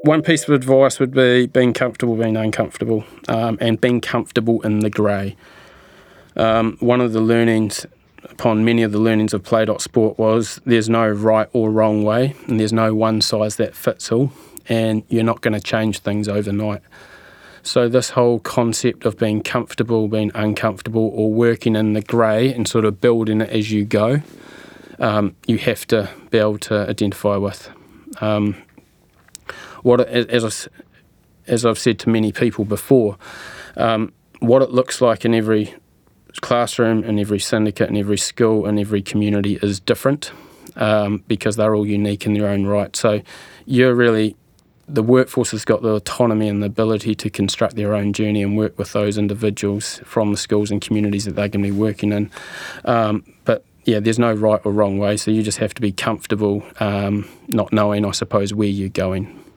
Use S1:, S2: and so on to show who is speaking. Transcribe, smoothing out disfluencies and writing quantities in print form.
S1: one piece of advice would be being comfortable being uncomfortable, and being comfortable in the grey. One of the learnings, upon many of the learnings of Play.Sport, was there's no right or wrong way, and there's no one size that fits all, and you're not going to change things overnight. So this whole concept of being comfortable, being uncomfortable, or working in the grey and sort of building it as you go, you have to be able to identify with. As I've said to many people before, what it looks like in every classroom, in every syndicate, in every school, in every community is different, because they're all unique in their own right. So the workforce has got the autonomy and the ability to construct their own journey and work with those individuals from the schools and communities that they're going to be working in. But yeah, there's no right or wrong way, so you just have to be comfortable not knowing, I suppose, where you're going.